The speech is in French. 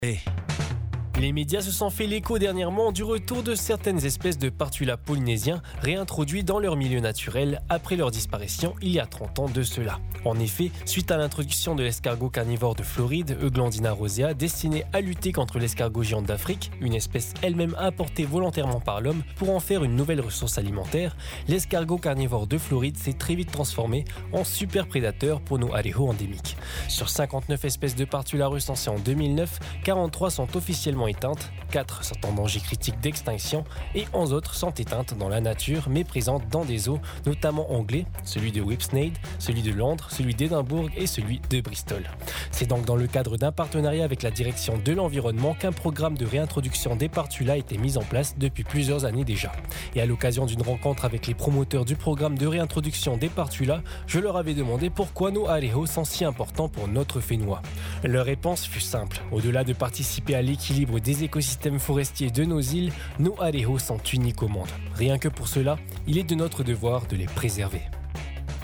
Eh. Les médias se sont fait l'écho dernièrement du retour de certaines espèces de partula polynésiens réintroduits dans leur milieu naturel après leur disparition il y a 30 ans de cela. En effet, suite à l'introduction de l'escargot carnivore de Floride, Euglandina rosea, destiné à lutter contre l'escargot géant d'Afrique, une espèce elle-même importée volontairement par l'homme pour en faire une nouvelle ressource alimentaire, l'escargot carnivore de Floride s'est très vite transformé en super prédateur pour nos areho endémiques. Sur 59 espèces de partula recensées en 2009, 43 sont officiellement éteintes, 4 sont en danger critique d'extinction et 11 autres sont éteintes dans la nature mais présentes dans des zoos, notamment anglais, celui de Whipsnade, celui de Londres, celui d'Édimbourg et celui de Bristol. C'est donc dans le cadre d'un partenariat avec la direction de l'environnement qu'un programme de réintroduction des partula a été mis en place depuis plusieurs années déjà. Et à l'occasion d'une rencontre avec les promoteurs du programme de réintroduction des partula, je leur avais demandé pourquoi nos areho sont si importants pour notre fénois. Leur réponse fut simple. Au-delà de participer à l'équilibre des écosystèmes forestiers de nos îles, nos areho sont uniques au monde. Rien que pour cela, il est de notre devoir de les préserver.